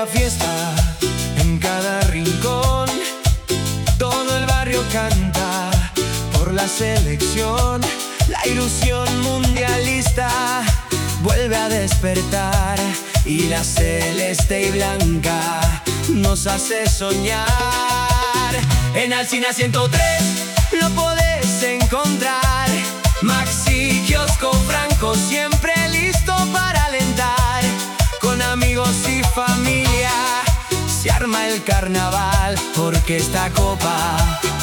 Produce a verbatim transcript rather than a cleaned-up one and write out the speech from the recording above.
fiesta en cada rincón. Todo el barrio canta por la selección. La ilusión mundialista vuelve a despertar, y la celeste y blanca nos hace soñar. En Alsina ciento tres lo podés encontrar. Maxi, kiosco, Franco, siempre listo para alentar. Con amigos y familia se arma el carnaval, porque esta copa